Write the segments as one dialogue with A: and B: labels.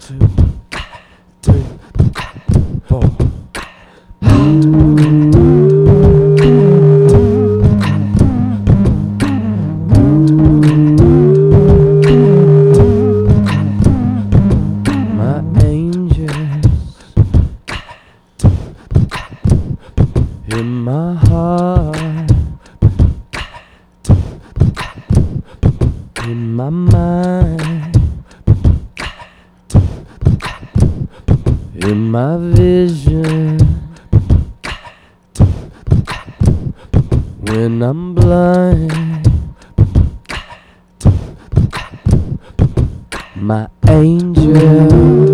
A: 2, 3, 4. My angels in my heart, in my mind, in my vision. When I'm blind, my angel,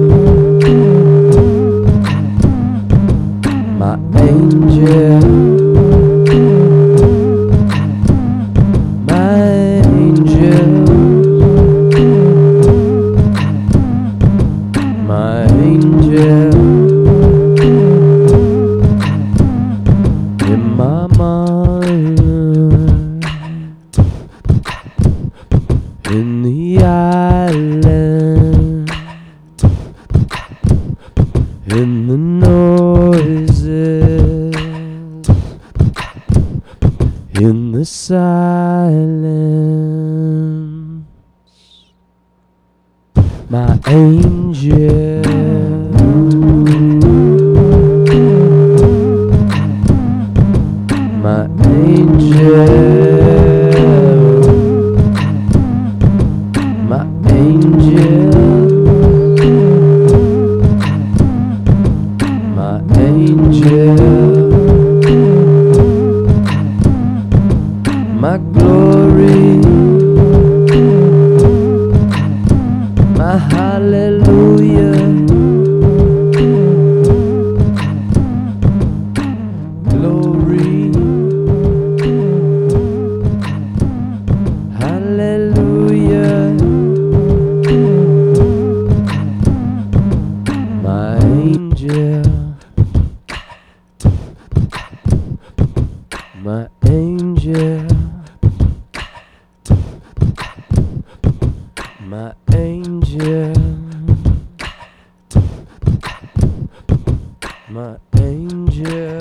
A: my angel, my angel, my angel, in my mind, in the island, in the noises, in the silence. My angel, my angel, my angel, my angel, my glory, my hallelujah, glory, hallelujah, my angel, my angel, my angel, my angel.